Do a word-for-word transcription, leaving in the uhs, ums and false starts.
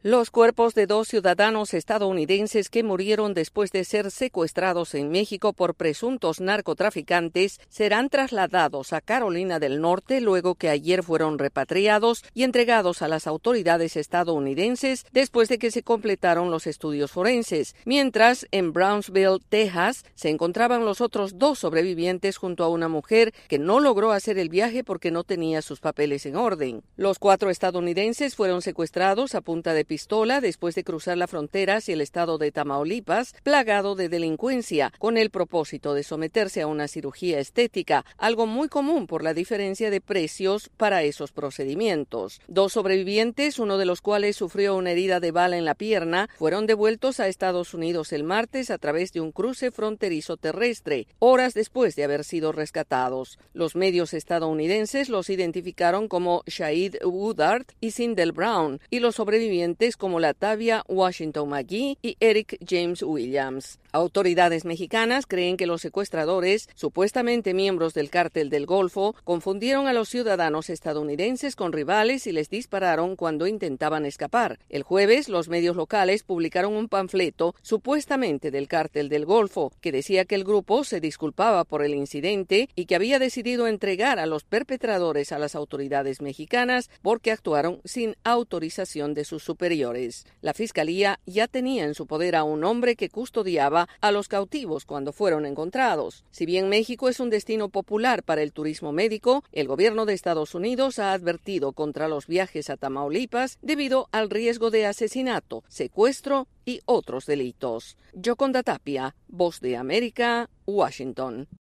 Los cuerpos de dos ciudadanos estadounidenses que murieron después de ser secuestrados en México por presuntos narcotraficantes serán trasladados a Carolina del Norte luego que ayer fueron repatriados y entregados a las autoridades estadounidenses después de que se completaron los estudios forenses, mientras en Brownsville, Texas, se encontraban los otros dos sobrevivientes junto a una mujer que no logró hacer el viaje porque no tenía sus papeles en orden. Los cuatro estadounidenses fueron secuestrados a punta de pistola después de cruzar la frontera hacia el estado de Tamaulipas, plagado de delincuencia, con el propósito de someterse a una cirugía estética, algo muy común por la diferencia de precios para esos procedimientos. Dos sobrevivientes, uno de los cuales sufrió una herida de bala en la pierna, fueron devueltos a Estados Unidos el martes a través de un cruce fronterizo terrestre, horas después de haber sido rescatados. Los medios estadounidenses los identificaron como Shahid Woodard y Sindel Brown, y los sobrevivientes como Latavia Washington McGee y Eric James Williams. Autoridades mexicanas creen que los secuestradores, supuestamente miembros del Cártel del Golfo, confundieron a los ciudadanos estadounidenses con rivales y les dispararon cuando intentaban escapar. El jueves, los medios locales publicaron un panfleto supuestamente del Cártel del Golfo que decía que el grupo se disculpaba por el incidente y que había decidido entregar a los perpetradores a las autoridades mexicanas porque actuaron sin autorización de sus superiores. La fiscalía ya tenía en su poder a un hombre que custodiaba a los cautivos cuando fueron encontrados. Si bien México es un destino popular para el turismo médico, el gobierno de Estados Unidos ha advertido contra los viajes a Tamaulipas debido al riesgo de asesinato, secuestro y otros delitos. Yoconda Tapia, Voz de América, Washington.